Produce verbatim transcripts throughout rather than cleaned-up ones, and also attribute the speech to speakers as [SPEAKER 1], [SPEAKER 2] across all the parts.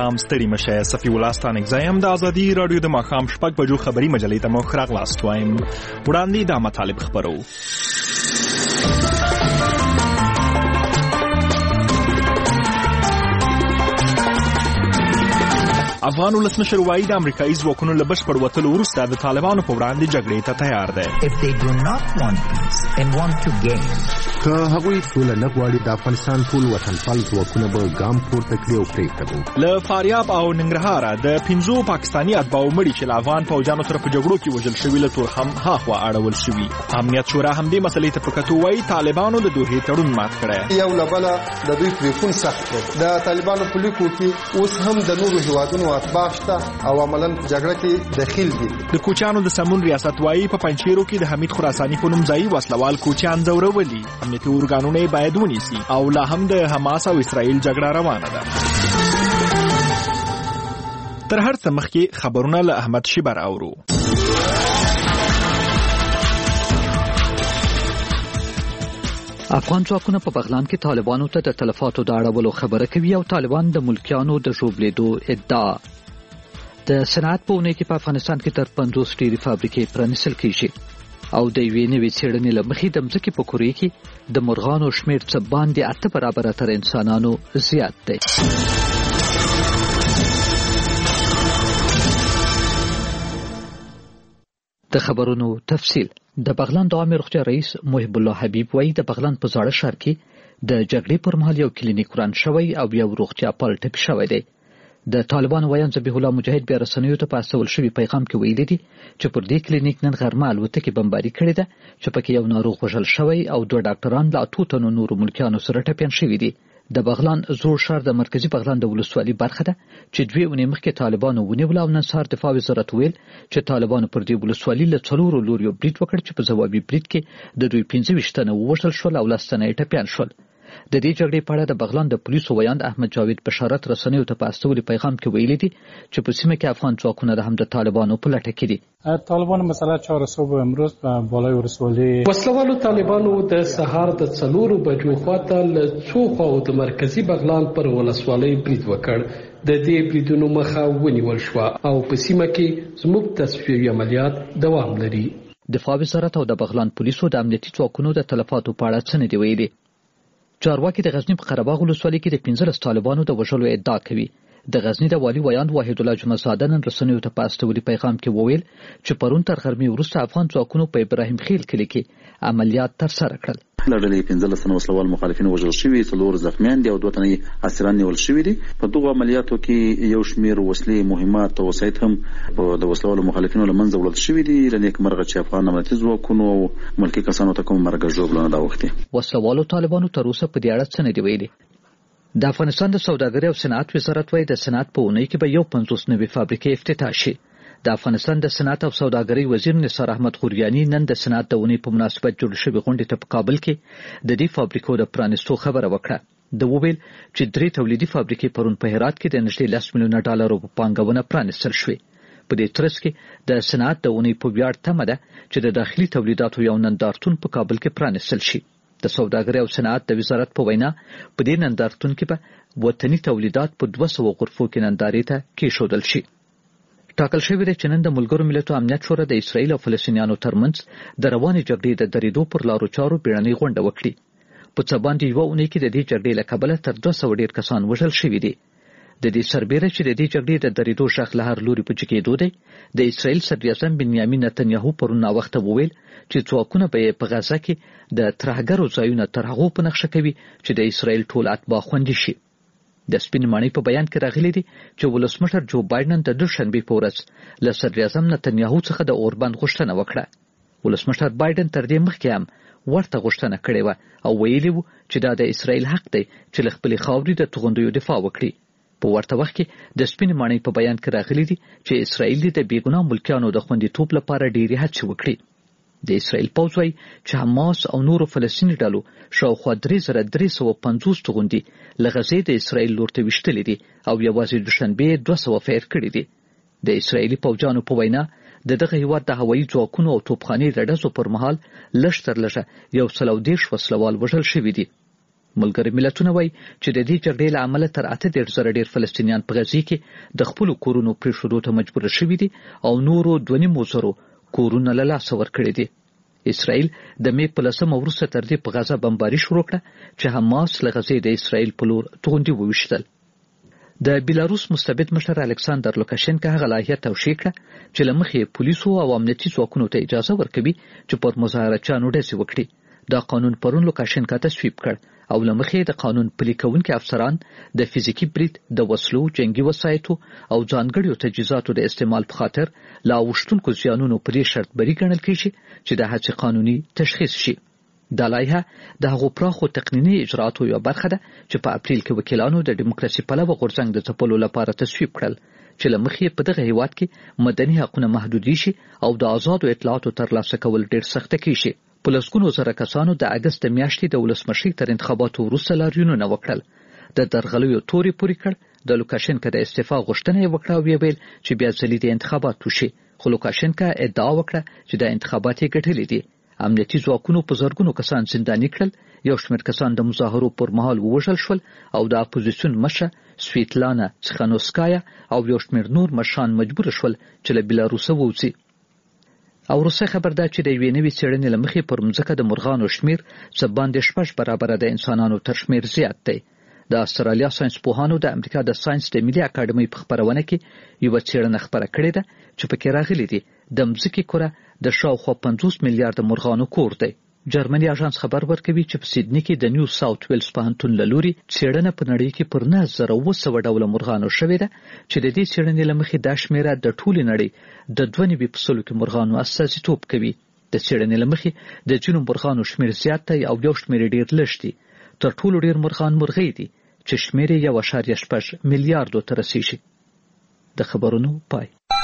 [SPEAKER 1] سلام ستړي مشه صفي الله ستانکزی هم د ازادي رادیو د ماښام شپږ بجو خبري مجلې ته مخ راغلاست وایم. وړاندې دا مطالب خبرو. افغان ولسمشر وایي د امریکایي ځواکونو له بشپړ وتلو وروسته د طالبانو په وړاندې جګړې ته تیار دی.
[SPEAKER 2] که هغوی سوله نه غواړي د افغانستان ټول وطنپال ځواکونه به ګام پورته کړي او پرېکړه وکړي.
[SPEAKER 1] له فاریاب او ننګرهاره د پنځو پاکستاني اتباعو مړي چې له افغان پوځیانو سره په جګړو کې وژل شوي له تورخم هاخوا اړول شوي. امنیت شورا همدې مسلې ته په کتو وایي طالبانو د دوحې تړون مات کړی.
[SPEAKER 3] یو له بله د دوی پرېکون سخت دی. د طالبانو په لیکو کې اوس هم د نورو هیوادونو اتباع شته او عملاً جګړه کې دخیل دي.
[SPEAKER 1] د کوچیانو د سمون ریاست وایي په پنجشیرو کې د حمید خراساني په نوم ځایي وسلوال کوچیان ځورولي. امنیتي ارګانونه باید ونیسي او لا هم د حماس او اسرائیل جګړه روانه ده. تر هر څه مخکې خبرونه له احمد شیبر اورو.
[SPEAKER 4] افغان ځواکونه په بغلان کې طالبانو ته د تلفاتو د اړولو خبره کوي او طالبان د ملکیانو د ژوبلېدو ادعا. د صنعت په اونۍ کې په افغانستان کې تر پنځوس ډېرې فابریکې پرانیستل کېږي او د یوې نوې څېړنې له مخې د مځکې په کورې کې د مرغانو شمېر څه باندې اته برابره تر انسانانو زیات دی. د خبرونو تفصیل. د بغلان د عامه روغتیا رئیس محب الله حبیب وایي د بغلان په زاړه ښار کې د جګړې پر مهال یو کلینیک وران شوی او یو روغتیا پال ټپي شوی دی. د طالبانو ویان ذبیح الله مجاهد بیا رسنیو ته په استول شوي پیغام کې ویلي دي چې پر دې کلینیک نن غرمه الوتکې بمباري کړې ده چې پکې یو ناروغ وژل شوی او دوه ډاکټران له اتو تنو نورو ملکیانو سره ټپیان شوي دي. د بغلان زوړ ښار د مرکزی بغلان د ولسوالۍ برخه ده چې دوی اونۍ مخکې طالبانو ونیول او نن سهار دفاع وزارت ویل چې طالبانو پر دې ولسوالۍ له څلورو لوریو برید وکړ چې په ځوابي برید کې د دوی پنځه ویشت تنه ووژل شول او لس تنه یې ټپیان شول. د دې جګړې په اړه د بغلان د پولیسو ویاند احمد جاوید بشارت رسنیو ته په استولي پیغام کې ویلي دي چې په سیمه کې افغان ځواکونه د هم د طالبانو په لټه کې دي.
[SPEAKER 5] طالبان مثلا چهار صبح امروز په بالای ورسولي
[SPEAKER 6] وسلوالو طالبانو د سهار د څلورو بجو خواته له څو خواو د مرکزی بغلان پر ولسوالۍ برید وکړ. د دې بریدونو مخه ونیول شو او په سیمه کې زموږ تصفیوي عملیات دوام لري.
[SPEAKER 4] دفاع وزارت او د بغلان پولیسو د امنیتي ځواکونو د تلفاتو په اړه څه نه دی ویلي. چارواکي د غزنی په قرهباغ ولسوالۍ کې د پنځلس طالبانو د وژلو ادعا کوي. د غزنی د والي ویاند واحد الله جمعه زاده نن رسنیو ته په استولي پیغام کې وویل چې پرون تر غرمې وروسته افغان ځواکونو په ابراهیم خیل کلي کې عملیات ترسره کړل.
[SPEAKER 7] لړلې پنځلس تنه وسلوال مخالفین وژل شوي، څلور زخمیان دي او دوه تنه اسیران نیول شوي دي. په دغو عملیاتو کې یو شمېر وسلې، مهمات او وسایط هم د وسلوالو مخالفینو له منځه وړل شوي دي. له نیکمرغه چې افغان امنیتي ځواکونو او ملکي کسانو ته کوم مرګ ژوبله نه ده اوښتې.
[SPEAKER 4] وسلوالو طالبانو تر اوسه په دې اړه څه نه دي ویلي. د افغانستان د سوداګرۍ او صنعت وزارت وایي د صنعت په اونۍ کې به یو پنځوس نوې فابریکې افتتاح شي. د افغانستان د صنعت او سوداګرۍ وزیر نثار احمد غوریانی نن د صنعت د اونۍ په مناسبت جوړ شوې غونډې ته په کابل کې د دې فابریکو د پرانیستو خبره وکړه. د وویل چې درې تولیدي فابریکې پرون په هرات کې د نږدې لس میلیونه ډالرو په پانګونه پرانیستل شوې. په دې ترڅ کې د صنعت د اونۍ په ویاړ تمه ده چې د داخلي تولیداتو یو نندارتون په کابل کې پرانیستل شي. د سوداګرۍ او صنعت د وزارت په وینا په دې نندارتون کې به وطني تولیدات په دوه سوه غرفو کې نندارې ته کېښودل شي. ټاکل شوی دی چې نن د ملګرو ملتونو امنیت شورا د اسرائیل او فلسطینیانو ترمنځ د روانې جګړې د درېدو پر لارو چارو بیړنۍ غونډه وکړي. په څه باندې یوه اونۍ کې د دې جګړې له کبله تر دوه سوه ډېر کسان وژل شوي دي. د دې سربیره چې د دې جګړې د درېدو شاخ له هر لوري په جګېدو دی، د اسرائیل صدراعظم بنیامین نتنیاهو پرون ناوخته وویل چې ځواکونه به په غزه کې د ترهګرو ځایونه تر هغو په نقشه کوي چې د اسرائیل ټول اتباع خوندي شي. د سپین ماڼۍ په بیان کې راغلي دي چې ولسمشر جو بایدن د دوشنبې په ورځ له صدراعظم نتنیاهو څخه د اوربند غوښتنه وکړه. ولسمشر بایدن تر دې مخکې هم ورته غوښتنه کړې وه او ویلي وو چې دا د اسرائیل حق دی چې له خپلې خاورې د توغندیو دفاع وکړي. په ورته وخت کې د سپین ماڼۍ په بیان کې راغلي دي چې اسرائیل د بېګناه ملکیانو د خوندیتوب لپاره ډېرې هڅې وکړي. د اسرائیل پوځ وایي چې حماس او نورو فلسطیني ډلو شاوخوا درې زره درې سوه پنځوس توغندي له غزې د اسرائیل لور ته ویشتلې دي او یوازې دوشنبې دوه سوه فیر کړي دي. د اسرائیلي پوځیانو په وینا د دغه هیواد د هوایي ځواکونو او توپخانې د ډزو پر مهال لږ تر لږه یو سل او دېرش وسلوال وژل شوي دي. ملګري ملتونه وایي چې د دې جګړې له امله تر اته دېرش زره ډېر فلسطینیان په غزې کې د خپلو کورونو پرېښودو ته مجبور شوي دي او نورو دوه نیم زرو کورونه له لاسه ورکړي دي. اسرائیل د مې په لسمه وروسته تر دې په غزه بمباري شروع کړه چې حماس له غزې د اسرائیل په لور توغندي وویشتل. د بیلاروس مستبد مشر الکساندر لوکاشنکا هغه لایحه توشیح کړه چې له مخې پولیسو او امنیتي ځواکونو ته اجازه ورکوي چې پر مظاهرچیانو ډزې وکړي. دا قانون پرون لوکاشنکا تصویب کړ او له مخې د قانون پلي کوونکي افسران د فزیکي برید، د وسلو، جنگي وسایطو او ځانګړو تجهیزاتو د استعمال په خاطر لا اوښتونکو زیانونو په دې شرط بری ګڼل کېږي چې د هڅې قانوني تشخیص شي. دا لایحه د هغو پراخو تقنیني اجراءاتو یوه برخه ده چې په اپریل کې وکیلانو د ډیموکراسي پلوه غورځنګ د ځپلو لپاره تصویب کړل چې له مخې په دغه هیواد کې مدني حقونه محدودي شي او د آزادو اطلاعاتو ترلاسه کول ډېر سخته کیږي. په لسګونو زره کسانو د اګست د میاشتې د ولسمشرۍ تر انتخاباتو وروسته لاریونونه وکړل. د درغلیو تورې پورې کړ. د لوکاشنکا د استعفا غوښتنه یې وکړه او ویې ویل چې بیا ځلې د انتخابات وشي، خو لوکاشنکا ادعا وکړه چې د انتخابات یې ګټلې دي. امنیتي ځواکونو په زرګونو کسان زنداني کړل، یو شمېر کسان د مظاهرو پر مهال ووژل شول او د اپوزیسیون مشره سویتلانا څخانوسکایا او یو شمېر نور مشران مجبور شول چې له بیلاروسه ووځي. او روسیه خبر ده چې د یوې نوې څېړنې له مخې پر مځکه د مرغانو شمېر څه باندې شپږ برابره د انسانانو تر شمېر زیات دی. د استرالیا ساینسپوهانو د امریکا د ساینس د ملي اکاډمۍ په خپرونه کې یوه څېړنه خپره کړې ده چې پکې راغلي دي د مځکې کره د شاوخوا پنځوس میلیارده مرغانو کور دی. جرمني اژانس خبر ورکوي چې په سیدني کې د نیو ساوث ویلز پوهنتون له لوري څېړنه په نړۍ کې پر نه زره اوه سوه ډوله مرغانو شوې ده چې د دې څېړنې له مخې دا شمېره د ټولې نړۍ د دوه نوي په سلو کې مرغانو استازیتوب کوي. د څېړنې له مخې د ځینو مرغانو شمېر زیات دی او یو شمېر ډېر لږ دی. تر ټولو ډېر مرغان مرغۍ دي چې شمېر یې یو اعشاریه شپږ میلیاردو ته رسیږي. د خبرونو پای.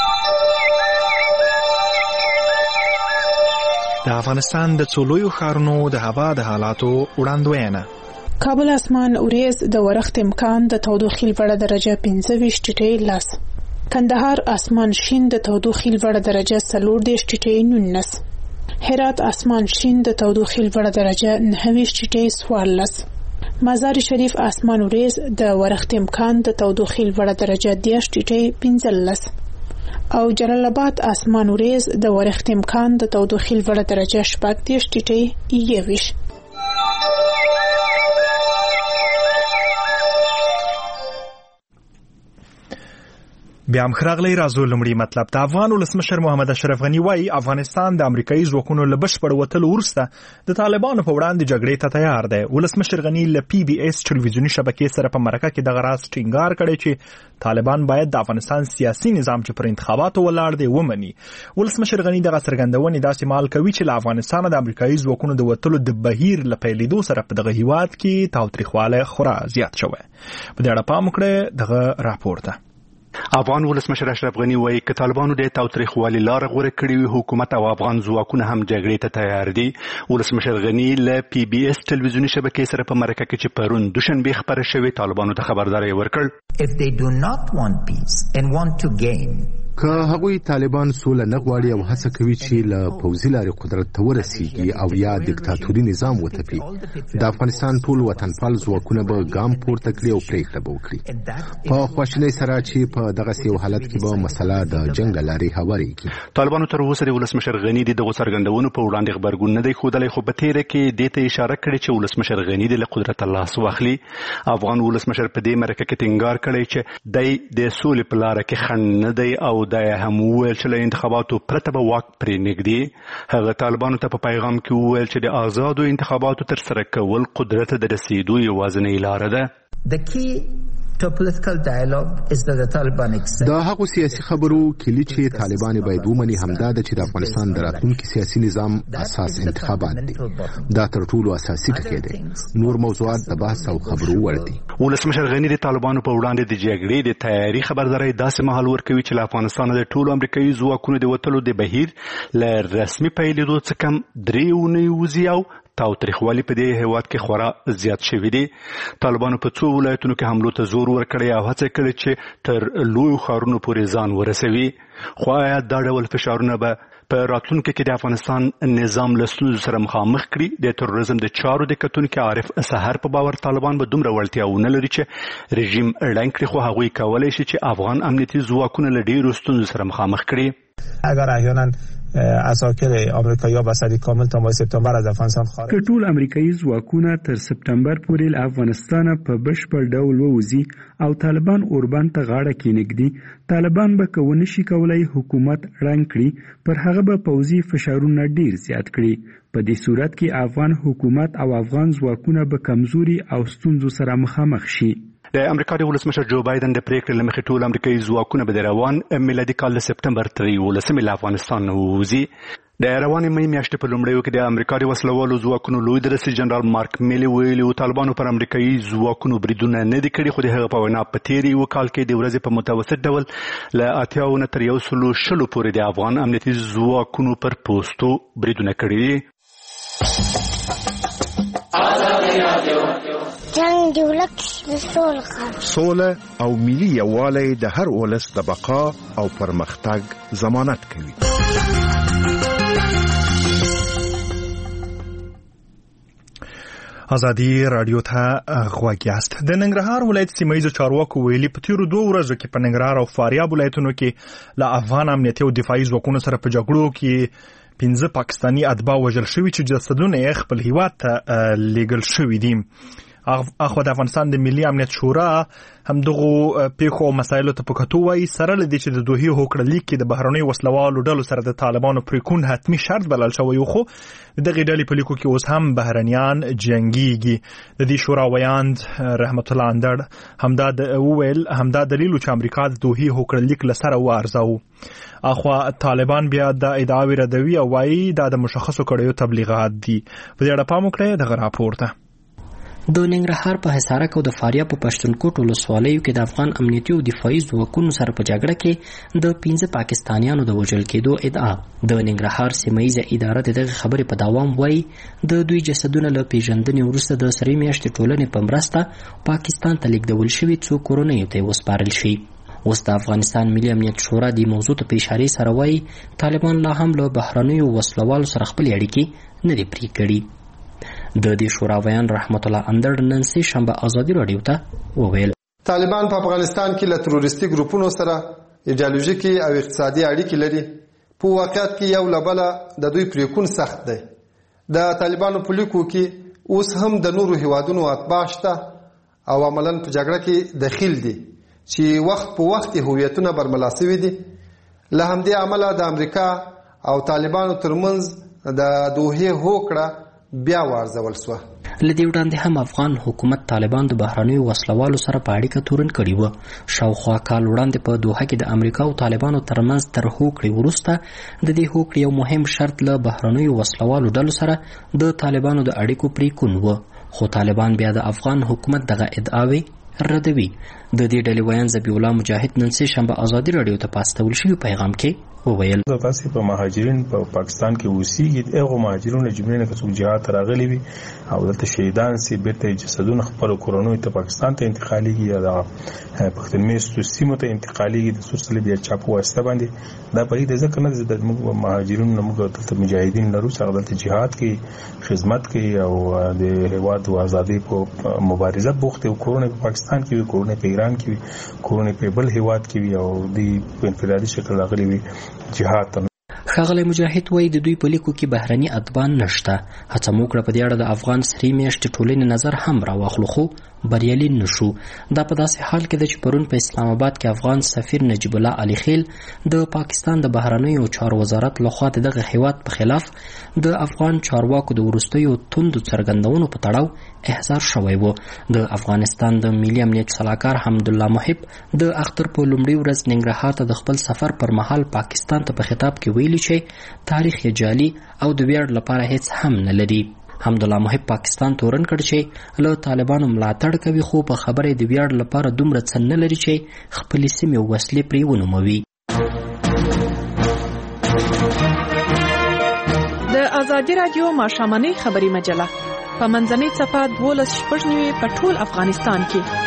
[SPEAKER 1] د افغانستان د څو لویو ښارونو د هوا د حالاتو وړاندوینه.
[SPEAKER 8] کابل اسمان اوریز د ورښت امکان د تودوخې لوړه درجه پنځه ویشت ټیټې لس. کندهار اسمان شین د تودوخې لوړه درجه څلور دېرش ټیټې نولس. هرات اسمان شین د تودوخې لوړه درجه نهه ویشت ټیټې څوارلس. مزار شریف اسمان اوریز د ورښت امکان د تودوخې لوړه درجه دېرش ټیټې پنځلس. او جلال آباد اسمان اوریز د ورښت امکان د تودوخې لوړه درجه شپږ دېرش ټیټې یوویشت.
[SPEAKER 1] بیا هم ښراغلی راځو لومړی مطلب. د افغان ولسمشر محمد اشرف غني وایي افغانستان د امریکایي ځواکونو له بشپړ وتلو وروسته د طالبانو په وړاندې جګړې ته تیار دی. ولسمشر غني له پی بي اس ټلویزیوني شبکې سره په مرکه کې دغه راز ټینګار کړی چې طالبان باید د افغانستان سیاسي نظام چې پر انتخاباتو ولاړ دی ومني. ولسمشر غني دغه څرګندونې داسې مهال کوي چې له افغانستانه د امریکایي ځواکونو د وتلو د بهیر له پیلېدو سره په دغه هیواد کې تاوتریخوالی خورا زیات شوی. په دې اړه پام وکړئ دغه راپور ته.
[SPEAKER 9] افغان ولسمشر اشرف غني وایي که طالبانو د تاوتریخوالي لاره غوره کړې وي حکومت او افغان ځواکونه هم جګړې ته تیار دي. ولسمشر غني له پی بي اس ټلویزیوني شبکې سره په مرکه کې چې پرون دوشنبه خبره شوې طالبانو ته خبرداری ورکړ.
[SPEAKER 10] If they do not want peace and want to gain
[SPEAKER 2] که هغوی طالبان سوله نه غواړي او هڅه کوي چې له پوځي لارې قدرت ته ورسیږي او یا دیکتاتوري نظام وتپي، د افغانستان ټول وطنپال ځواکونه به ګام پورته کړي او پرېکړه به وکړي په خواشینۍ سره چې په دغسې یو حالت کې به مسله د جنګ له لارې هوارېږي.
[SPEAKER 9] طالبانو تر اوسه د ولسمشر غني د دغو څرګندونو په وړاندې غبرګون نه دی ښودلی، خو په تېره کې دې ته اشاره کړې چې ولسمشر غني د له قدرته لاس واخلي. افغان ولسمشر په دې مرکه کې ټینګار کړی چې دی د سولې په لاره کې خنډ نه دی او دا هم وویل چې له انتخاباتو پرته به واک پرې نږدي. هغه طالبانو ته په پیغام کې وویل چې د آزادو انتخاباتو ترسره کول قدرت ته د رسیدو یوازینۍ لاره ده.
[SPEAKER 10] The key to political dialogue is that the Taliban accept.
[SPEAKER 2] دا هغو سیاسي خبرو کلی چې طالبان باید ومني همدا ده چې د افغانستان د راتلونکي سیاسي نظام اساس انتخابات دي. دا تر ټولو اساسي ټکی دی. نور موضوعات د بحث او خبرو وړ دي.
[SPEAKER 9] ولسمشر غني د طالبانو په وړاندې د جګړې د تیاري خبرداری داسې مهال ورکوي چې له افغانستانه د ټولو امریکایي ځواکونو د وتلو د بهیر له رسمي پیلېدو څخه کم درې اونۍ وځي او تاوتریخوالی په دې هیواد کې خورا زیات شوی دی. طالبانو په څو ولایتونو کې حملو ته زور ورکړی او هڅه کړې چې تر لویو ښارونو پورې ځان ورسوي. خو آیا دا ډول فشارونه به په راتلونکي کې د افغانستان نظام له ستونزو سره مخامخ کړي. د تروریزم د چارو د کتونکي عارف سحر په باور طالبان به دومره وړتیاونه لري چې رژیم ړنګ کړي، خو هغوی کولی شي چې افغان امنیتي ځواکونه له ډېرو ستونزو سره مخامخ کړي.
[SPEAKER 11] اگر احیانا اساکر آمریکایی به صدی کامل تا ماه سپتامبر از افغانستان خارج
[SPEAKER 12] که ټول امریکایي ځواکونه تر سپتمبر پورې له افغانستان په بشپړ ډول ووځي او طالبان اوربان ته غاړه کېنږدي، طالبان به که ونه شي کولی حکومت ړنګ کړي، پر هغه به پوځي فشارونه ډیر زیات کړي. په دې صورت کې افغان حکومت او افغان ځواکونه به کمزوري او ستونزو سره مخامخ شي.
[SPEAKER 9] د امریکا د ولسمشر جو بایدن د پریکړې له مخې ټول امریکایي ځواکونه به د روان میلادي کال د سپتمبر تر یولسمې له افغانستان نه ووځي. د روانې مې میاشتې په لومړیو کې د امریکا د وسلوالو ځواکونو لوی درسي جنرال مارک میلي ویلي و طالبانو پر امریکایي ځواکونو بریدونه نه دي کړي، خو د هغه په وینا په تېر یو کال کې د ورځې په متوسط ډول له اتیاو نه تر یو سلو شلو پورې د افغان امنیتي ځواکونو پر پوستو بریدونه کړي دي.
[SPEAKER 13] جنگ دی ولک
[SPEAKER 14] سوله او ملي یووالی د هر ولس د بقا او پرمختګ ضمانت کوي.
[SPEAKER 1] ازادي رادیو ته غوږ یاست. د ننګرهار ولایت سیمه‌ییزو چارواکو ویلي په تیرو دوه ورځو کې په ننګرهار او فاریاب ولایتونو کې له افغان امنیتي او دفاعي ځواکونو سره په جګړو کې پنځه پاکستاني اتباع وژل شوي چې جسدونه یې خپل هیواد ته لیږل شوي دي. اخوا د افغانستان د ملي امنیت شورا همدغو پیښو او مسایلو ته په کتو وایي سره له دې چې د دوحې هوکړه لیک کې د بهرنیو وسلوالو ډلو سره د طالبانو پریکون حتمي شرط بلل شوی و، خو د دغې ډلې په لیکو کې اوس هم بهرنیان جنګیږي. د دې شورا ویاند رحمت الله اندړ همدا وویل همدا دلیل و چې امریکا د دوحې هوکړه لیک له سره وارزاوه. اخوا طالبان بیا د ادعاوې ردوي او وایي دا د مشخصو کړیو تبلیغات دي. په دې اړه پام وکړئ دغه راپور ته.
[SPEAKER 15] د ننګرهار په حصارک او د فاریاب په پښتونخوا ولسوالیو کې د افغان امنیتي او دفاعي ځواکونو سره په جګړه کې د پنځه پاکستانیانو د وژل کېدو ادعا. د ننګرهار سیمه‌ییزه اداره د دغه خبرې په دوام وایي د دوی جسدونه له پیژندنې وروسته د سرې میاشتې ټولنې په مرسته پاکستان ته لیږدول شوي څو کورنیو ته وسپارل شي. اوس د افغانستان ملي امنیت شورا د موضوع ته په اشارې سره وایي طالبان لا هم له بهرنیو وسلوالو سره خپلې اړیکې نه دي پرې کړي. د دې شورا ویان رحمت الله اندړ نن سه شنبه ازادي رادیو ته وویل
[SPEAKER 3] طالبان په افغانستان کې له تروریستي ګروپونو سره ایډیالوژیکي او اقتصادي اړیکې لري. په واقعیت کې یو لبله د دوی پریکون سخت دی. د طالبانو په لیکو کې اوس هم د نورو هیوادونو اتباع شته او عملاً په جګړه کې دخیل دي چې وخت په وخت هویتونه برملا شوي دي. له همدې امله د امریکا او طالبانو ترمنځ د دوحې هوکړه بیا وارزول شوه.
[SPEAKER 15] لدی وړاندې هم افغان حکومت طالبان د بهرنیو وسلوالو سره په اړیکه تورن کړي و. شاوخوا کال وړاندې په دوحه کې د امریکا او طالبانو ترمنځ تر هوکړې وروسته د دې هوکړې یو مهم شرط له بهرنیو وسلوالو ډلو سره د طالبانو د اړیکو پریکون و، خو طالبان بیا د افغان حکومت دغه ادعاوې ردوي. د دې ډلې ویان ذبیح الله مجاهد نن سه شنبه ازادي رادیو ته پاستول شوی پیغام کې وویل
[SPEAKER 16] د تاسو په مهاجرین په پاکستان کې اوسېږي هغه مهاجرونو جملې نه کوم جهاد راغلي وي او دلته شهیدان سي بیرته جسدونه خپل کورونو ته پاکستان ته انتقالېږي یا د پښتونمیستو سیمو ته انتقالېږي د سوسل بیا چاپو واسطه باندې دا په دې ځکه نه د مهاجرونو موږ دلته مجاهدین لرو چې دلته جهاد کوي خدمت کوي او د هیواد د ازادي په مبارزه بوخت او کورونه په پاکستان کې وي کورونه په ایران کې وي کورونه په بل هیواد کې وي او د په انفرادي شکل راغلي وي جهاد.
[SPEAKER 15] ښاغلی مجاهد وایي د دوی په لیکو کې بهرني اتباع نشته. هڅه مو کړه په دې اړه د افغان سرې میاشتې ټولنې نظر هم راواخلو خو بریالي نشو. دا په داسې حال کې ده چې پرون په اسلام آباد کې افغان سفیر نجیب الله علي خیل د پاکستان د بهرنیو چارو وزارت لخوا د دغه هیواد په خلاف د افغان چارواکو د وروستیو توندو څرګندونو په تړاو احضار شوی و. د افغانستان د ملي امنیت سلاکار حمدالله محب د اختر په لومړۍ ورځ ننګرهار ته د خپل سفر پر مهال پاکستان ته په خطاب کې ویلي چې تاریخ یې جعلي او د ویاړ لپاره هیڅ هم نه لري. حمدالله محب پاکستان تورن کړ چې له طالبانو ملاتړ کوي خو په خبره د ویاړ لپاره دومره څه نه لري چې خپل سیمې وسلې پرې ونوموي.
[SPEAKER 8] د ازادي رادیو ماښامنۍ خبري مجله په منځنۍ صفحه دولس شپږ نوي په ټول افغانستان کې.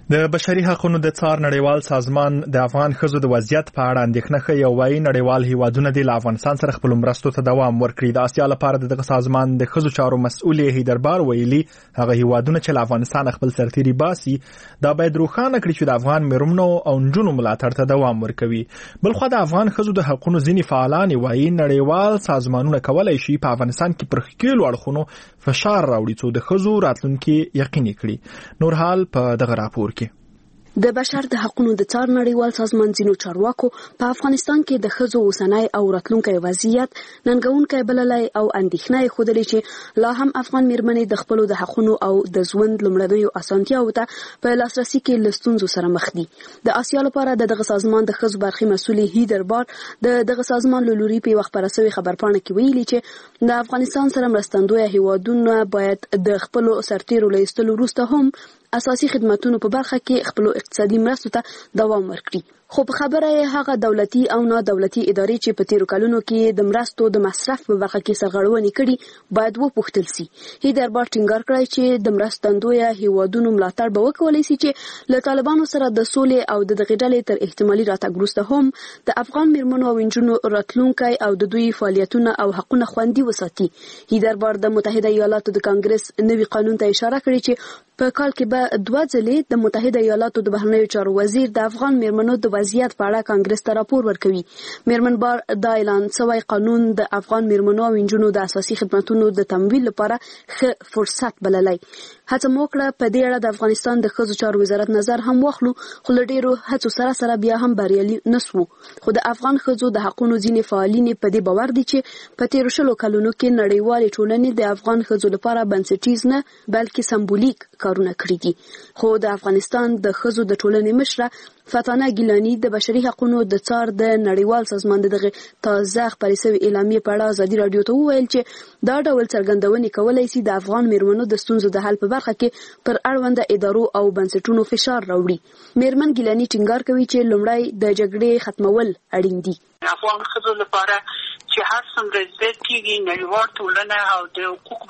[SPEAKER 1] د بشري حقوقو د څار نړیوال سازمان د افغان ښځو د وضعیت په اړه اندېښنه ښیي او وایي نړیوال هیوادونه د افغانستان سره خپل مرستو ته دوام ورکړي. د آسیا لپاره دغه سازمان د ښځو چارو مسؤل هیدربار ویلي هغه هیوادونه چې له افغانستان خپل سرتیري باسي دا باید روښانه کړي چې د افغان میرمنو او نجونو ملاتړ ته دوام ورکوي. بلخو د افغان ښځو د حقوقو ځینې فعالان وایي نړیوال سازمانونه کولای شي په افغانستان کې پر ښکیلو اړخونو فشار راوړي څو د ښځو راتلونکي یقیني کړي. نور حال په دغه راپور کې
[SPEAKER 17] د بشر د حقوقو د څار نړیوال سازمان ځینو چارواکو په افغانستان کې د ښځو اوسنی او راتلونکي وضعیت ننګونکی بللی او اندېښنه یې ښودلې چې لا هم افغان میرمنې د خپلو د حقوقو او د ژوند لومړنیو اسانتیاوو ته په لاسرسي کې له ستونزو سره مخ دي. د آسیا لپاره د دغه سازمان د ښځو برخې مسؤلې هیدربار د دغه سازمان له لوري په وخت پر سوي خبرپاڼه کې ویلي چې د افغانستان سره مرستندوی هیوادونه باید د خپلو سرتیرو له ایستلو وروسته هم اساسي خدماتونو په برخه کې خپل اقتصادي مرستو ته دوام ورکړي. خو په خبره یې هغه دولتي او نه دولتي ادارې چې په تیرو کلونو کې د مرستو د مصرف په برخه کې سرغړونې کړي باید وپوښتل سي. هیدربار ټینګار کړی چې د مرستندوی هیوادونو ملاتړ به وکولای شي چې له طالبانو سره د سولې او د دغې ډلې تر احتمالي راتګ وروسته هم د افغان میرمنو او نجونو راتلونکی او د دوی فعالیتونه او حقوقونه خوندي وساتي. هیدربار د متحده ایالاتو د کانګرس نوي قانون ته اشاره کړې چې په کال کې به دوه ځلې د متحده ایالاتو د بهرنیو چارو وزیر د افغان میرمنو د وضعیت په اړه کانګرس ته راپور ورکوي. میرمن بار د اعلان شوی قانون د افغان میرمنو او نجونو د اساسي خدماتو د تمویل لپاره ښه فرصت بللی. هڅه مو وکړه په دې اړه د افغانستان د ښځو چارو وزارت نظر هم واخلو، خو له ډېرو هڅو سره سره بیا هم بریالي نسو. خو د افغان ښځو د حقوقو ځینې فعالین په دې باور دي چې په تیرو شلو کلونو کې نړیوالې ټولنې د افغان ښځو لپاره بنسټیز نه بلکې سمبولیک کارونه کړي دي. خو د افغانستان د ښځو د ټولنې مشره فاتانه ګیلانی د بشري حقوقو د څار د نړیوال سازمان دغه تازه خپرې شوې اعلامیې په اړه ازادي رادیو ته وویل چې دا ډول څرګندونې کولای شي د افغان میرمنو د ستونزو د حل په برخه کې پر اړونده ادارو او بنسټونو فشار راوړي. میرمن ګیلانی ټینګار کوي چې لومړی د جګړې ختمول اړین دي.
[SPEAKER 18] افغان ښځو لپاره چې هر څومره زیات کېږي نړیوال ټولنه او د حقوق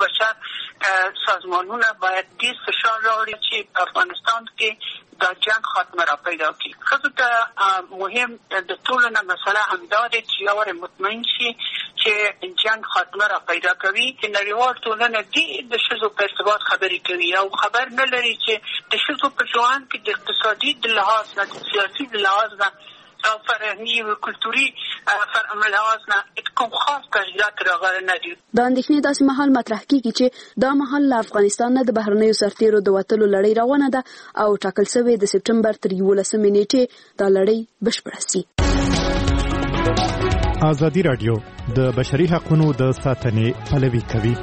[SPEAKER 18] بشر سازمانونه باید ډېر فشار راوړي چې په افغانستان کې دا جنگ خاتمه را پیدا کړي. ښځو ته مهم د ټولو نه مسله همدا ده چې یو مطمئن شي چې جنگ خاتمه را پیدا کوي. چې نړیوال ټولنه ډېر د ښځو په ارتباط خبرې کوي او خبر نه لري چې د ښځو په ژوند کې د اقتصادي د لحاظ نه د سیاسي د لحاظ نه او فرهنګي او کلتوري فرهنګي لحاظ نه کوم خاص تغییرات راغلي نه دي.
[SPEAKER 17] دا اندېښنې داسې مهال مطرح کیږي چې دا مهال له افغانستان نه د بهرنیو سرتیرو د وتلو لړۍ روانه ده او ټاکل شوې د سپټمبر تر یولسمې نیټې دا لړۍ بشپړه شي.
[SPEAKER 19] ازادي رادیو د بشري حقوقو د ساتنې پلوي کوي.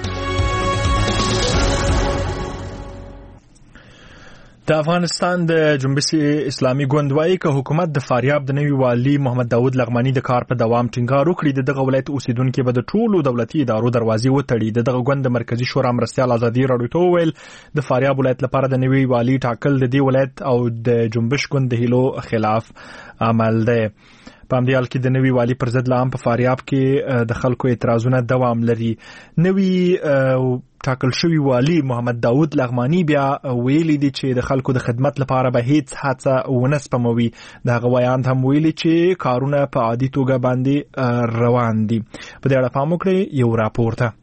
[SPEAKER 1] د افغانستان د جنبشي اسلامي ګوند وايي چې حکومت د فاریاب د نوي والي محمد داود لغمانی د کار په دوام ټینګار وکړي. دغه ولایت اوسیدونکو به د ټولو دولتي ادارو دروازې وتړي. دغه ګوند د مرکزی شورا مرستيال ازادي رادیو ته ویل د فاریاب ولایت لپاره د نوي والي ټاکل د دې ولایت او د جنبش ګوند د هیلو خلاف عمل دی. په همدې حال کې د نوي والي پر ضد لا هم په فاریاب کې د خلکو اعتراضونه دوام لري. نوي ټاکل شوی والي محمد داود لغمانی بیا ویلي دي چې د خلکو د خدمت لپاره به هیڅ هڅه ونه سپموي. د غویاند هم ویلي چې کارونه په عادي توګه باندې روان دي. په دې اړه پام وکړئ یو راپور ته.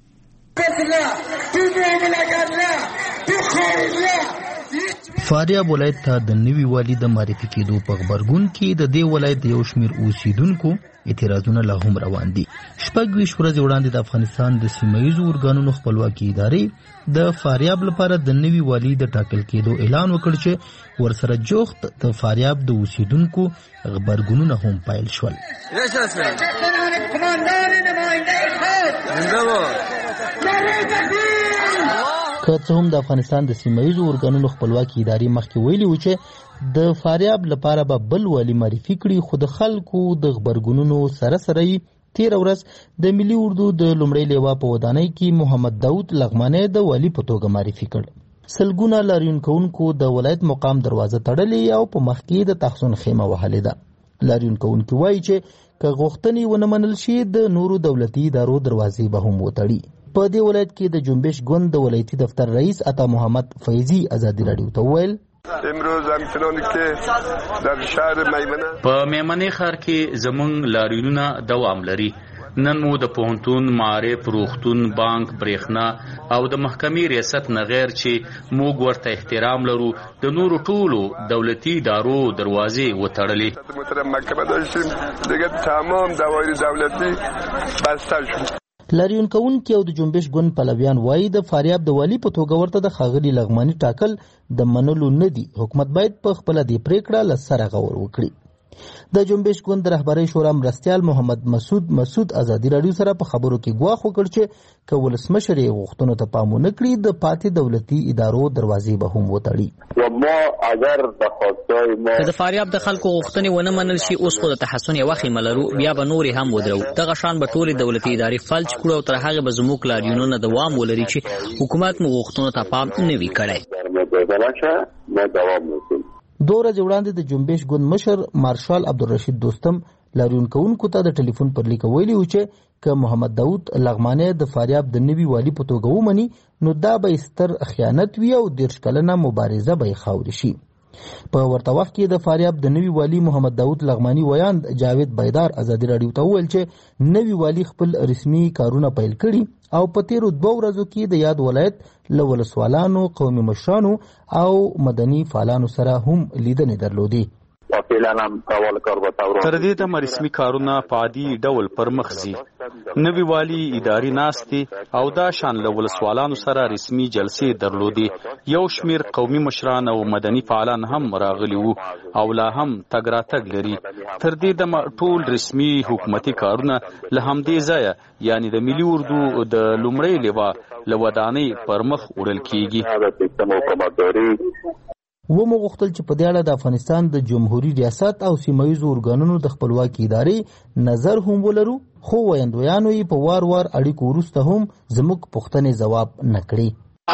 [SPEAKER 20] فاریاب ولایت ته د نوي والي د معرفي کېدو په خبرګون کې د دې ولایت د یو شمېر اوسیدونکو اعتراضونه لا هم روان دي. شپږ ویشت ورځې وړاندې د افغانستان د سیمهییزو ارګانونو خپلواکي ادارې د فاریاب لپاره د نوي والي د ټاکل کېدو اعلان وکړ چې ورسره جوخت د فاریاب د اوسیدونکو خبرګونونه هم پایل شول. که څه هم د افغانستان د سیمهییزو ارګانونو خپلواکي ادارې مخکې ویلي و چې د فاریاب لپاره به بل والي معرفي کړي، خو د خلکو د خبرګونونو سره سره یې تېره ورځ د ملي اردو د لومړۍ لیوا په ودانۍ کې محمد داود لغمانی د والي په توګه معرفي کړ. سلګونه لاریون کوونکو د ولایت مقام دروازه تړلې او په مخ کې د تخصن خیمه وهلې ده. لاریون کوونکي وایي چې که غوښتنې ونه منل شي د نورو دولتي ادارو دروازې به هم وتړي. په دې ولایت کې د جنبش ګوند د ولایتي دفتر رئیس عطا محمد فیضی ازادي رادیو ته وویل
[SPEAKER 21] امروز همچنان که در شهر میمنه
[SPEAKER 22] په میمنه ښار کې زمونږ لاریونونه دوام لري. نن مو د پوهنتون، معارف، روغتون، بانک، برېښنا او د محکمې ریاست نه غیر چې موږ ورته احترام لرو د نورو ټولو دولتي ادارو دروازې وتړلې.
[SPEAKER 21] محترم محکمه داشتیم دیگه تمام دوایر دولتی بسته شد.
[SPEAKER 20] لاریون کوونکي او د جنبش ګوند پلویان وایي د فاریاب د والي په توګه ورته د ښاغلي لغماني ټاکل د منلو نه دي. حکومت باید په خپله دې پرېکړه له سره غور وکړي. د جنبش ګوند رهبرۍ شورا مرستیال محمد مسعود مسعود ازادي راډیو سره په خبرو کې ګواښ وکړ چې که ولسمشر یې غوښتنو ته پام ونه کړي د پاتې دولتي ادارو دروازې به هم وتړي.
[SPEAKER 23] که د فاریاب د خلکو غوښتنې ونه منل شي، اوس خو د تحسن یوه خیمه لرو، بیا به نورې هم ودرو. دغه شان به ټولې دولتي ادارې فلج کړو او تر هغې به زموږ لاریونونه دوام ولري چې حکومت مو غوښتنو ته پام نه وي کړی.
[SPEAKER 20] دوه ورځې وړاندې د جنبش ګوند مشر مارشال عبدالرشید دوستم لاریون کوونکو ته د ټلیفون پر لیک ویلي و چې که محمد داود لغمانی د فاریاب د نوي والي په توګه ومني نو دا به ستر خیانت وي او دېرش کلنه مبارزه به یې خاورې شي. په ورته وخت کې د فاریاب د نوي والي محمد داود لغمانی ویاند جاوید بیدار ازادي راډیو ته وویل چې نوي والي خپل رسمي کارونه پیل کړي او په تیرو دوه ورځو کې د یاد ولایت له ولسوالانو، قومي مشرانو او مدني فعالانو سره هم لیدنې درلودې.
[SPEAKER 22] تر دې دمه رسمي کارونه په عادي ډول پر مخ ځي. نوي والي اداري ناستې او دا شان له ولسوالانو سره رسمي جلسې درلودې. یو شمیر قومي مشران او مدني فعالان هم راغلي وو او لا هم تګ راتګ لري. تر دې دمه ټول رسمي حکومتي کارونه له همدې ځایه یعنی د ملي اردو د لومړۍ لوا له ودانۍ پر مخ وړل کیږي.
[SPEAKER 20] و مو غوښتل چې په دې اړه د افغانستان د جمهوري ریاست او سیمایي ارګانونو د خپلواکي ادارې نظر هم ولرو، خو ویاندویانو یې په وار وار اړیکو وروسته هم زموږ پوښتنې ځواب نه کړې.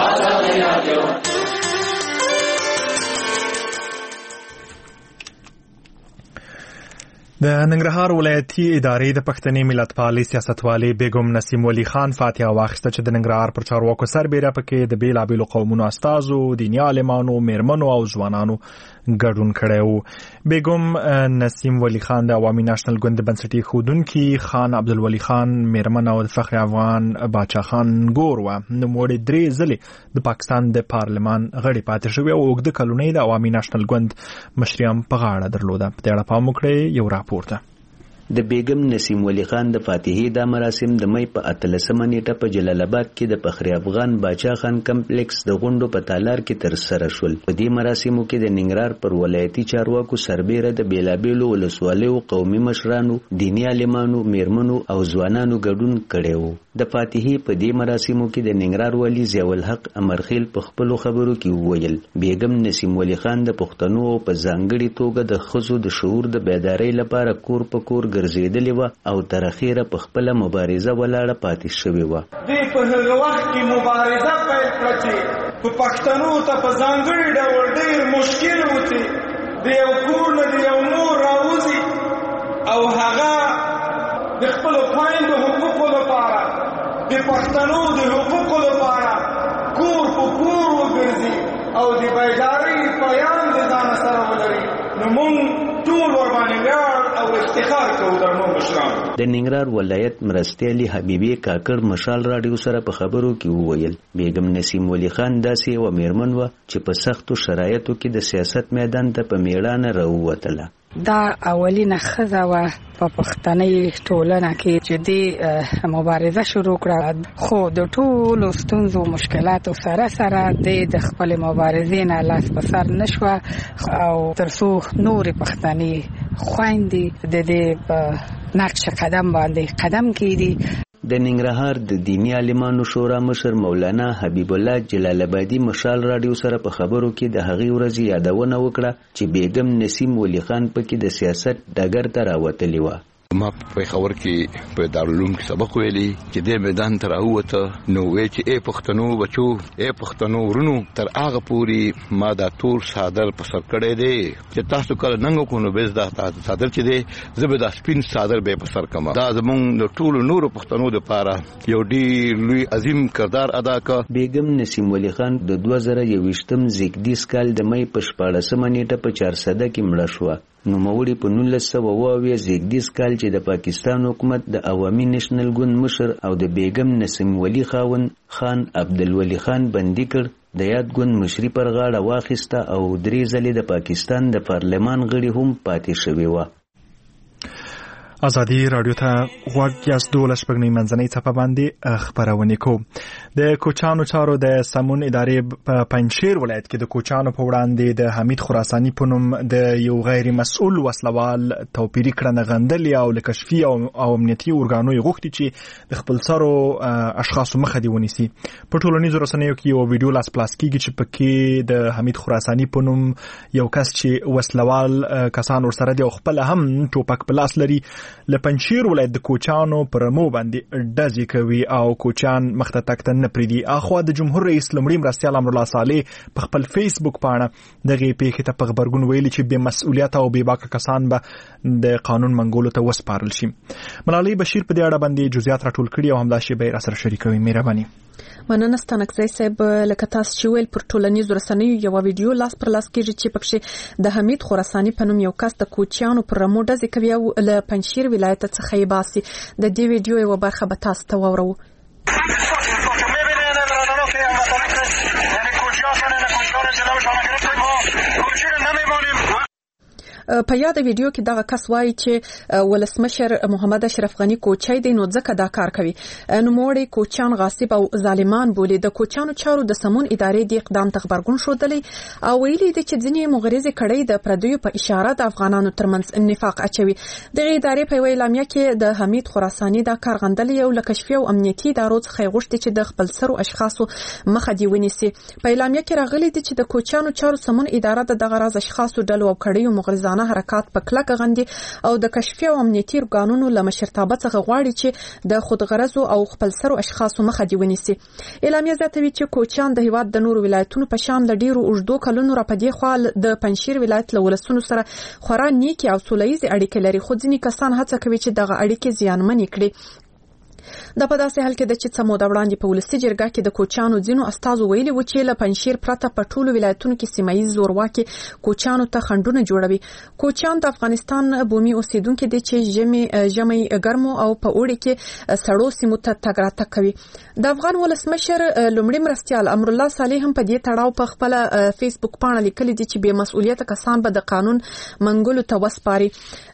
[SPEAKER 1] د ننګرهار ولایتي ادارې د پښتني ملتپالي سیاستوالې بیګم نسیم ولی خان فاتحه واخیسته چې د ننګرهار پر چارواکو سربیره پکې د بیلابیلو قومونو استازو، دیني عالمانو، میرمنو او ځوانانو ګډون کړی و. بیګم نسیم ولی خان د عوامي ناشنل ګوند بنسټي ښودونکي خان عبدالولي خان میرمن او د فخر افغان باچا خان ګور وه. نوموړې درې ځلې د پاکستان د پارلمان غړې پاتې شوې او اوږده کلونه د عوامي ناشنل ګوند مشري هم په غاړه درلوده. په دې اړه پام وکړئ یو راپورته.
[SPEAKER 24] د بیګم نسیم ولی خان د فاتحې دا مراسم د مې په اتلسمه نیټه په جلال آباد کې د فخر افغان باچا خان کمپلیکس د غونډو په تالار کې ترسره شول. په دې مراسمو کې د ننګرهار پر ولایتي چارواکو سربیره د بیلابیلو ولسوالیو قومي مشرانو، دیني عالمانو، میرمنو او ځوانانو ګډون کړی و. د فاتحې په دې مراسمو کې د ننګرهار والي ضیاءالحق امرخیل په خپلو خبرو کې وویل بیګم نسیم ولی خان د پښتنو په ځانګړي توګه د ښځو د شعور د بیدارۍ لپاره کور په کور ګرځېدلې وه او تر اخیره په خپله مبارزه ولاړه پاتې شوې وه.
[SPEAKER 25] دوی په هغه وخت کې مبارزه پیل کړه چې په پښتنو ته په ځانګړي ډول ډېر مشکل و چې د یو کور نه د یو مور راوځي او هغه د خپلو خویندو حقوقو لپاره د پښتنو د حقوقو لپاره کور په کور وګرځي او د بیدارۍ پیام د ځان سره ولري. نو موږ ټول ورباندې ویاړ او افتخار کوو درنو مشرانو.
[SPEAKER 24] د ننګرهار ولایت مرستیالي حبیبي کاکړ مشال راډیو سره په خبرو کې وویل بیګم نسیم ولی خان داسې یوه میرمن وه چې په سختو شرایطو کې د سیاست میدان ته په میړانه راووتله.
[SPEAKER 26] دا اولینه ښځه وه په پښتني ټولنه کې چې دې مبارزه شروع کړه، خو د ټولو ستونزو مشکلاتو سره سره د خپل مبارزې نه لاس په سر نشوه او تر څو نورې پښتني خویندې د دې په نقش قدم باندې قدم کېږدي.
[SPEAKER 24] د ننګرهار د دیني عالمانو شورا مشر مولانا حبیب الله جلال آبادي مشال راډیو سره په خبرو کې د هغې ورځې یادونه وکړه چې بیګم نسیم ولی خان پکې د سیاست ډګر ته راوتلې وه.
[SPEAKER 2] ما په خبر کې په دارالعلوم کې سبق ویلي چې د میدان تر اوته نو وی چې اے پښتنو بچو اے پښتنو ورونو تر هغه پوری ما دا تور صادر په سر کړی دی چې تاسو کله ننګ کو نو بس دا صادر چې دی زبر دا سپین صادر به په سر کما دا زمونږ د ټولو نورو پښتنو د پاره یو ډیر لوی عظیم کردار ادا کړ.
[SPEAKER 24] بیگم نسیم ولی خان د دوه زره یوویشتم زیږدیز کال د مې په شپاړسمه نیټه په چارسده کې مړه شوه. نوموړي په نولس سوه اوه اویا زیږدیز کال چې د پاکستان حکومت د عوامي نېشنل ګوند مشر او د بیگم نسیم ولی خاون خان عبدالولی خان بندي کړ. د یاد ګوند مشري پر غاړه واخیسته او درې ځلې د پاکستان د پارلمان غړي هم پاتې شوي وه.
[SPEAKER 1] ازادي رادیو ته غوږ یاست. دولس شپږنۍ منځنۍ څپه باندې خپرونې کوو. د کوچانو چارو د سمون ادارې په پنجشیر ولایت کې د کوچانو په وړاندې د حمید خراساني په نوم د یو غیر مسؤل وسلوال توپیري کړنه غندلې او له کشفي او امنیتي ارګانو یې غوښتي چې د خپلسرو اشخاصو مخه دې ونیسي. په ټولنیزو رسنیو کې یو ویډیو لاس پلاس کېږي چې پکې د حمید خراساني په نوم یو کس چې وسلوال کسان ورسره دي او خپل هم ټوپک په لاس لري له پنجشیر ولایت د کوچانو پر مو باندې ډزې کوي او کوچان مخته تک ته نه پریدي. اخوا د جمهور رئیس لومړي مرستیال امرالله صالح په خپل فیسبوک پاڼه دغې پیښې ته په غبرګون ویلي چې بې مسؤلیته او بې باکه کسان به د قانون منګولو ته وسپارل شي. ملالۍ بشیر په دې اړه باندې جزئیات راټول کړي او همدا شی به راسره شریکوي. مهرباني.
[SPEAKER 4] مننه ستانکزی صاحب. لکه تاسو چې ویل پر ټولنیزو رسنیو یو ویډیو لاس پر لاس کېږي چې پکې د حمید خراساني په نوم یو کس د کوچیانو پر رمو ډزې کوي او له پنجشیر ولایت څخه یې باسي. د دې ویډیو یو برخه به تاسو ته واورو. په یاد ویډیو کې دغه کس وایي چې ولسمشر محمد اشرف غنی کوچی دی نو ځکه دا کار کوي. نو موړي کوچیان غاصب او ظالمان بولي. د کوچیانو چارو د سمون ادارې د اقدام ته خبرګون شودلی او ویلي دي چې ځینې مغرضې کړۍ د پردیو په اشاره د افغانانو ترمنځ نفاق اچوي. د ادارې په ویلامیا کې د حمید خراساني دا کار غندلی او له کشفي او امنیتي ادارو څخه غوښتي چې د خپل سرو اشخاصو مخه دی ونیسي. په ویلامیا کې راغلي دي چې د کوچیانو چارو سمون اداره د دغه راز اشخاصو ډلو او کړیو مغرضانه حرکات په کلکه غندي او د کشفي او امنیتي ارګانونو له مشرتابه څخه غواړي چې د خودغرضو او خپلسرو اشخاصو مخه دی ونیسي. اعلامیه زیاتوي چې کوچیان د هیواد د نورو ولایتونو په شان د ډیرو اوږدو کلونو راپدې خو د پنجشیر ولایت له ولسونو سره خورا نیکي او سولهییزې اړیکې لري، خو ځینې کسان هڅه کوي چې دغه اړیکې زیانمنې کړي. دا په داسې حال کې د چې څه موده وړاندې په ولسي جرګه کې د کوچیانو ځینو استازو ویلي و چې له پنجشیر پرته په ټولو ولایتونو کې سیمه ییز زورواکي کوچیانو ته خنډونه جوړوي. کوچیان د افغانستان بومي اوسیدونکي دي چې ژمي ژمي ګرمو او په اوړي کې سړو سیمو ته تګ راتګ کوي. د افغان ولسمشر لومړي مرستیال امرالله صالح هم په دې تړاو په خپل فیسبوک پاڼه لیکلي دي چې بې مسؤلیت کسان به د قانون منګولو ته وسپاري.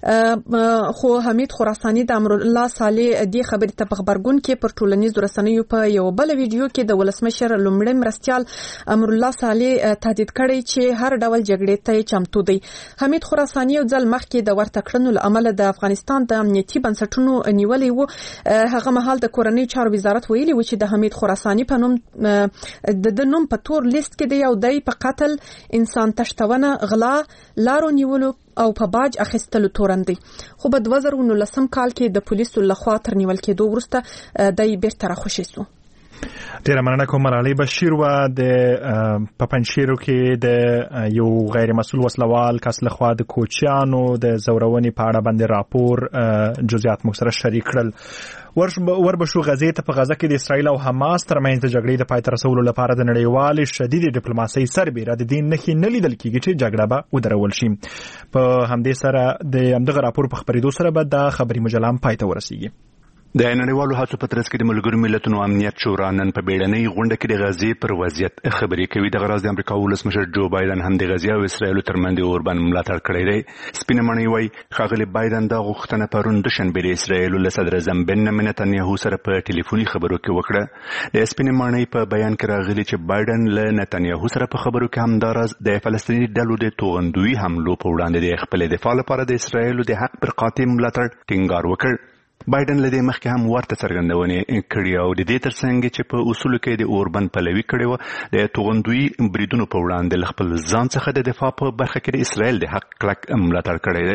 [SPEAKER 4] خو حمید خراساني د امرالله صالح دې خبرې ته خبرګون کې پر ټولنیزو رسنیو په یو بل ویډیو کې د ولسمشر لومړي مرستیال امرالله صالح تهدید کړی چې هر ډول جګړې ته چمتو دی. حمید خراساني یو ځل مخکې د ورته کړنو له امله د افغانستان د امنیتي بنسټونو نیولې وو. هغه مهال د کورنۍ چارو وزارت ویلي و چې د حمید خراساني په نوم د نوم په تور لیست کې دی او د په قتل، انسان تشتونه، غلا، لارو نیولو او په باج اخیستلو تورندي. خو په دوه زره نولسم کال کې د پولیسو لخوا تر نیول کېدو وروسته د بیرته راخوشي سو.
[SPEAKER 1] ډیره مننه کوم. ملالۍ بشیر و د په پنجشیرو کې د یو غیر مسؤل وسلوال کس لخوا د کوچیانو د زورونې په اړه باندې راپور جزئیات موږ سره شریک کړل. وربشو غزې ته په غزه کې د اسرائیل او حماس ترمنځ د جګړې د پای ته رسولو لپاره د نړیوالې شدید ډیپلوماسۍ سربېره د دې نښې نه لیدل کېږي چې جګړه به ودرول شي. په همدې سره د همدغه راپور په خپرېدو سره به د خبري مجله هم پای ته ورسیږي.
[SPEAKER 9] د نړیوالو هڅو په ترڅ کې د ملګرو ملتونو امنیت شورا نن په بیړنۍ غونډه کې د غزې پر وضعیت خبرې کوي. دغه راز د امریکا ولسمشر جو بایدن هم د غزې او اسرائیل ترمنځ د اوربند ملاتړ کړی دی. سپینه ماڼۍ وایي ښاغلی بایدن دا غوښتنه پرون دوشنبې د اسرائیل له صدر اعظم بنیامین نتنیاهو سره په ټلیفوني خبرو کې وکړه. د سپینه ماڼۍ په بیان کې راغلي چې بایدن له نتنیاهو سره په خبرو کې همداراز د فلسطیني ډلو د توغندوي حملو په وړاندې د خپل دفاع لپاره د اسرائیل د حق پر قاطع ملاتړ ټینګار وکړ. بایدن له دې مخکې هم ورته څرګندونې کړې او د دې ترڅنګ چې په اصولو کې د اوربند پلوي کړې وه د توغندوي بریدونو په وړاندې له خپل ځان څخه د دفاع په برخه کې د اسرائیل د حق کلک ملاتړ کړی دی.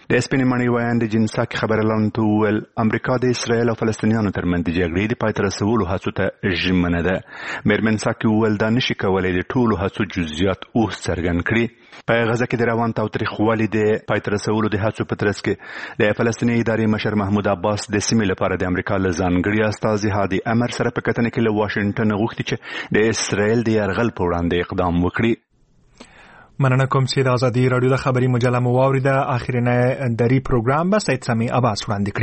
[SPEAKER 9] د سپینې مڼې ویاند جنساک خبرلاندو ته وویل امریکا د اسرایل او فلسطینیانو ترمنځ د جګړې د پای ته رسولو هڅو ته ژمنه ده. میرمن ساکي وویل دا نشي کولی د ټولو هڅو جزئیات اوس څرګند کړي. په غزه کې د روان تاوتریخوالي د پای ته رسولو د هڅو په ترڅ کې د فلسطیني ادارې مشر محمود عباس د سیمې لپاره د امریکا له ځانګړي استازي هادي امر سره په کتنه کې له واشنګټن غوښتي چې د اسرایل د یرغل په وړاندې اقدام وکړي.
[SPEAKER 1] مننه کوم چې د ازادي رادیو د خبري مجله مو واوریده. اخرینه دری پروګرام به سید سامي عباس وړاندې کړي.